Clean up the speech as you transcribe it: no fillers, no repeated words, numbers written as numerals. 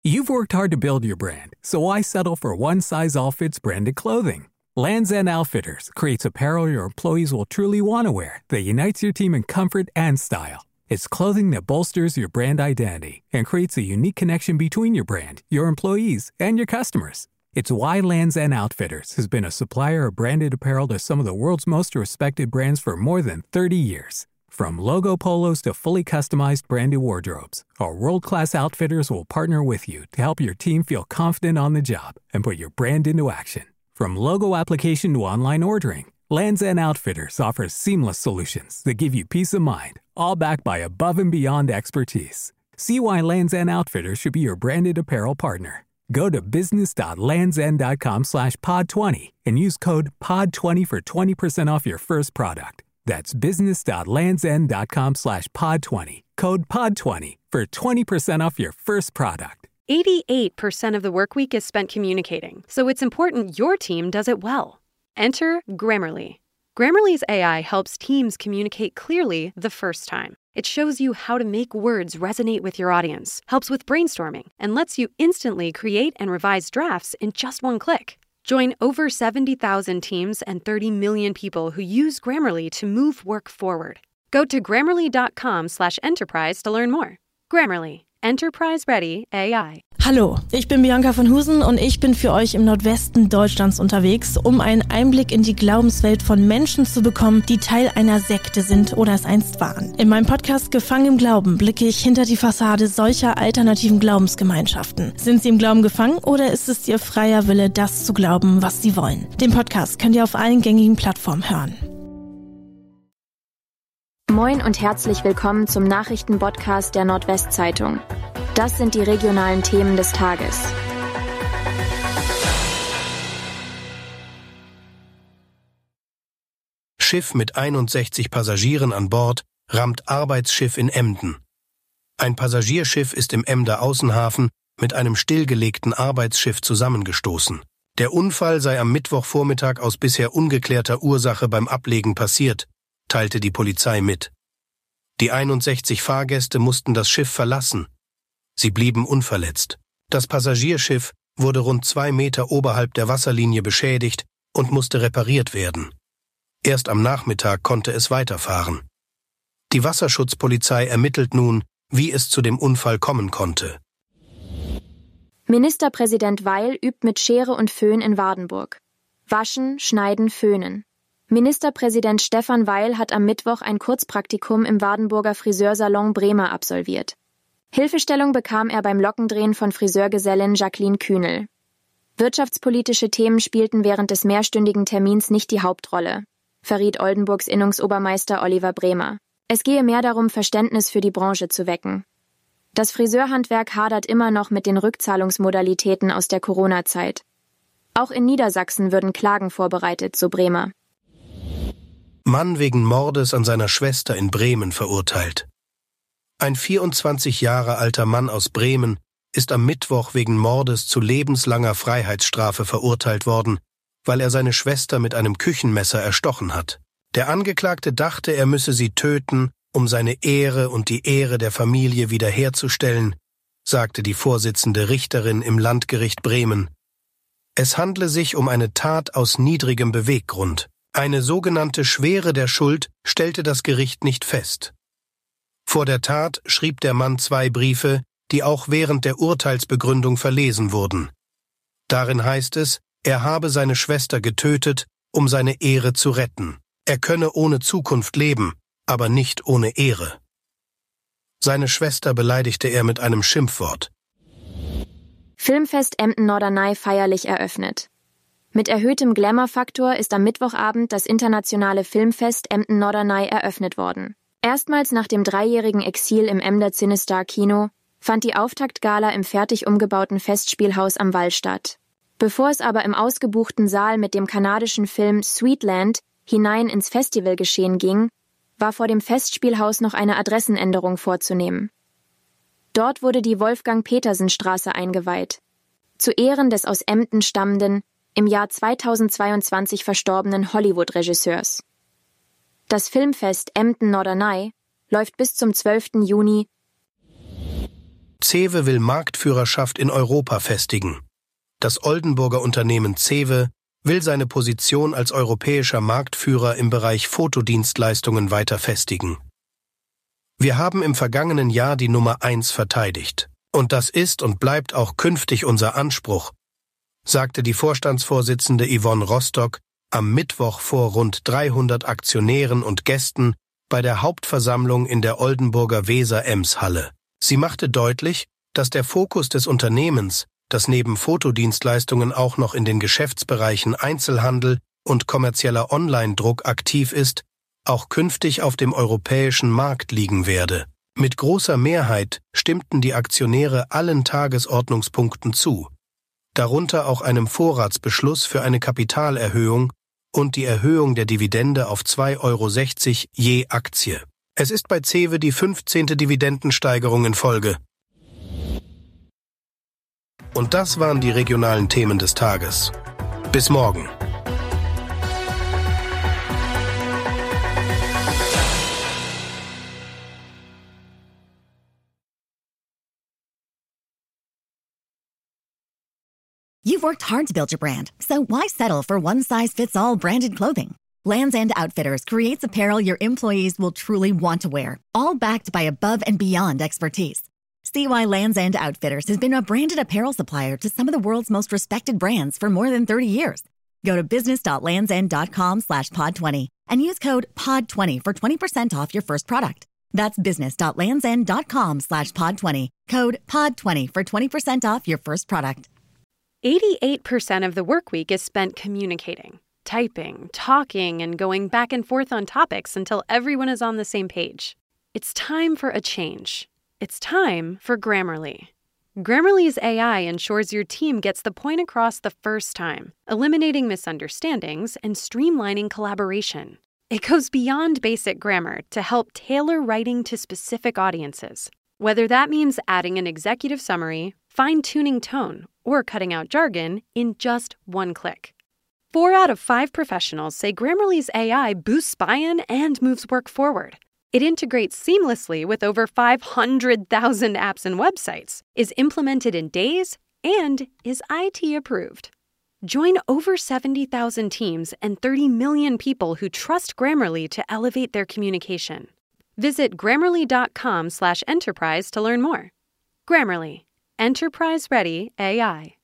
You've worked hard to build your brand, so why settle for one-size-all-fits branded clothing? Lands' End Outfitters creates apparel your employees will truly want to wear that unites your team in comfort and style. It's clothing that bolsters your brand identity and creates a unique connection between your brand, your employees, and your customers. It's why Lands' End Outfitters has been a supplier of branded apparel to some of the world's most respected brands for more than 30 years. From logo polos to fully customized branded wardrobes, our world-class outfitters will partner with you to help your team feel confident on the job and put your brand into action. From logo application to online ordering, Lands' End Outfitters offers seamless solutions that give you peace of mind, all backed by above-and-beyond expertise. See why Lands' End Outfitters should be your branded apparel partner. Go to business.landsend.com/pod20 and use code POD20 for 20% off your first product. That's business.landsend.com/pod20. Code POD20 for 20% off your first product. 88% of the work week is spent communicating, so it's important your team does it well. Enter Grammarly. Grammarly's AI helps teams communicate clearly the first time. It shows you how to make words resonate with your audience, helps with brainstorming, and lets you instantly create and revise drafts in just one click. Join over 70,000 teams and 30 million people who use Grammarly to move work forward. Go to grammarly.com/enterprise to learn more. Grammarly. Enterprise-ready AI. Hallo, ich bin Bianca von Husen und ich bin für euch im Nordwesten Deutschlands unterwegs, um einen Einblick in die Glaubenswelt von Menschen zu bekommen, die Teil einer Sekte sind oder es einst waren. In meinem Podcast Gefangen im Glauben blicke ich hinter die Fassade solcher alternativen Glaubensgemeinschaften. Sind sie im Glauben gefangen oder ist es ihr freier Wille, das zu glauben, was sie wollen? Den Podcast könnt ihr auf allen gängigen Plattformen hören. Moin und herzlich willkommen zum Nachrichtenpodcast der Nordwestzeitung. Das sind die regionalen Themen des Tages. Schiff mit 61 Passagieren an Bord rammt Arbeitsschiff in Emden. Ein Passagierschiff ist im Emder Außenhafen mit einem stillgelegten Arbeitsschiff zusammengestoßen. Der Unfall sei am Mittwochvormittag aus bisher ungeklärter Ursache beim Ablegen passiert, teilte die Polizei mit. Die 61 Fahrgäste mussten das Schiff verlassen. Sie blieben unverletzt. Das Passagierschiff wurde rund 2 Meter oberhalb der Wasserlinie beschädigt und musste repariert werden. Erst am Nachmittag konnte es weiterfahren. Die Wasserschutzpolizei ermittelt nun, wie es zu dem Unfall kommen konnte. Ministerpräsident Weil übt mit Schere und Föhn in Wardenburg. Waschen, schneiden, föhnen. Ministerpräsident Stefan Weil hat am Mittwoch ein Kurzpraktikum im Wardenburger Friseursalon Bremer absolviert. Hilfestellung bekam er beim Lockendrehen von Friseurgesellin Jacqueline Kühnel. Wirtschaftspolitische Themen spielten während des mehrstündigen Termins nicht die Hauptrolle, verriet Oldenburgs Innungsobermeister Oliver Bremer. Es gehe mehr darum, Verständnis für die Branche zu wecken. Das Friseurhandwerk hadert immer noch mit den Rückzahlungsmodalitäten aus der Corona-Zeit. Auch in Niedersachsen würden Klagen vorbereitet, so Bremer. Mann wegen Mordes an seiner Schwester in Bremen verurteilt. Ein 24 Jahre alter Mann aus Bremen ist am Mittwoch wegen Mordes zu lebenslanger Freiheitsstrafe verurteilt worden, weil er seine Schwester mit einem Küchenmesser erstochen hat. Der Angeklagte dachte, er müsse sie töten, um seine Ehre und die Ehre der Familie wiederherzustellen, sagte die Vorsitzende Richterin im Landgericht Bremen. Es handle sich um eine Tat aus niedrigem Beweggrund. Eine sogenannte Schwere der Schuld stellte das Gericht nicht fest. Vor der Tat schrieb der Mann 2 Briefe, die auch während der Urteilsbegründung verlesen wurden. Darin heißt es, er habe seine Schwester getötet, um seine Ehre zu retten. Er könne ohne Zukunft leben, aber nicht ohne Ehre. Seine Schwester beleidigte er mit einem Schimpfwort. Filmfest Emden-Norderney feierlich eröffnet. Mit erhöhtem Glamour-Faktor ist am Mittwochabend das internationale Filmfest Emden-Norderney eröffnet worden. Erstmals nach dem 3-jährigen Exil im Emder Cinestar Kino fand die Auftaktgala im fertig umgebauten Festspielhaus am Wall statt. Bevor es aber im ausgebuchten Saal mit dem kanadischen Film Sweetland hinein ins Festivalgeschehen ging, war vor dem Festspielhaus noch eine Adressenänderung vorzunehmen. Dort wurde die Wolfgang-Petersen-Straße eingeweiht. Zu Ehren des aus Emden stammenden, im Jahr 2022 verstorbenen Hollywood-Regisseurs. Das Filmfest Emden-Norderney läuft bis zum 12. Juni. CEWE will Marktführerschaft in Europa festigen. Das Oldenburger Unternehmen CEWE will seine Position als europäischer Marktführer im Bereich Fotodienstleistungen weiter festigen. Wir haben im vergangenen Jahr die Nummer 1 verteidigt. Und das ist und bleibt auch künftig unser Anspruch, sagte die Vorstandsvorsitzende Yvonne Rostock am Mittwoch vor rund 300 Aktionären und Gästen bei der Hauptversammlung in der Oldenburger Weser-Ems-Halle. Sie machte deutlich, dass der Fokus des Unternehmens, das neben Fotodienstleistungen auch noch in den Geschäftsbereichen Einzelhandel und kommerzieller Online-Druck aktiv ist, auch künftig auf dem europäischen Markt liegen werde. Mit großer Mehrheit stimmten die Aktionäre allen Tagesordnungspunkten zu, darunter auch einem Vorratsbeschluss für eine Kapitalerhöhung und die Erhöhung der Dividende auf 2,60 € je Aktie. Es ist bei CEWE die 15. Dividendensteigerung in Folge. Und das waren die regionalen Themen des Tages. Bis morgen. You've worked hard to build your brand, so why settle for one-size-fits-all branded clothing? Lands' End Outfitters creates apparel your employees will truly want to wear, all backed by above-and-beyond expertise. See why Lands' End Outfitters has been a branded apparel supplier to some of the world's most respected brands for more than 30 years. Go to business.landsend.com/pod20 and use code POD20 for 20% off your first product. That's business.landsend.com/pod20, code POD20 for 20% off your first product. 88% of the workweek is spent communicating, typing, talking, and going back and forth on topics until everyone is on the same page. It's time for a change. It's time for Grammarly. Grammarly's AI ensures your team gets the point across the first time, eliminating misunderstandings and streamlining collaboration. It goes beyond basic grammar to help tailor writing to specific audiences, whether that means adding an executive summary, fine-tuning tone, or cutting out jargon in just one click. 4 out of 5 professionals say Grammarly's AI boosts buy-in and moves work forward. It integrates seamlessly with over 500,000 apps and websites, is implemented in days, and is IT approved. Join over 70,000 teams and 30 million people who trust Grammarly to elevate their communication. Visit Grammarly.com/enterprise to learn more. Grammarly. Enterprise-ready AI.